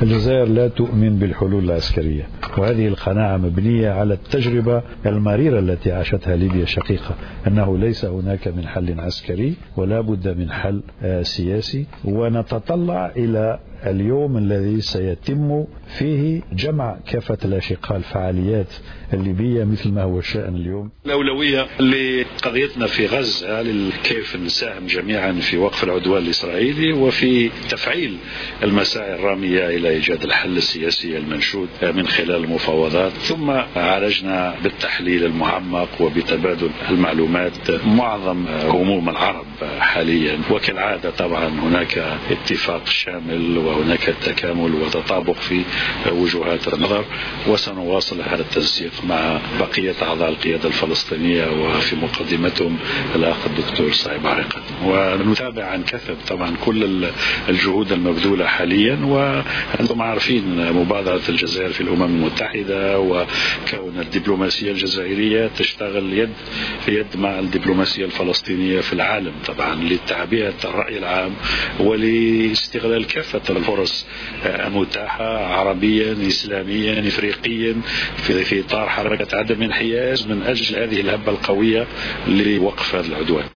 الجزائر لا تؤمن بالحلول العسكرية، وهذه القناعة مبنية على التجربة المريرة التي عاشتها ليبيا الشقيقة، أنه ليس هناك من حل عسكري ولا بد من حل سياسي. ونتطلع إلى اليوم الذي سيتم فيه جمع كافة الأشقاء الفعاليات الليبية مثل ما هو الشأن اليوم. الأولوية لقضيتنا في غزة كيف نساهم جميعا في وقف العدوان الإسرائيلي وفي تفعيل المساعي الرامية إلى إيجاد الحل السياسي المنشود من خلال المفاوضات، ثم عالجنا بالتحليل المعمق وبتبادل المعلومات معظم هموم العرب حاليا. وكالعادة طبعا هناك اتفاق شامل وهناك تكامل وتطابق في وجهات النظر، وسنواصل هذا التنسيق مع بقية أعضاء القيادة الفلسطينية وفي مقدمتهم الأخ الدكتور صايب عريقة. ونتابع عن كثب طبعا كل الجهود المبذولة حاليا، وأنتم عارفين مبادرة الجزائر في الأمم المتحدة وكون الدبلوماسية الجزائرية تشتغل يد في يد مع الدبلوماسية الفلسطينية في العالم طبعا لتعبئة الرأي العام ولاستغلال كافة الفرص المتاحة عربيا إسلاميا إفريقيا في إطار حركة عدم الانحياز من أجل هذه الهبة القوية لوقف هذا العدوان.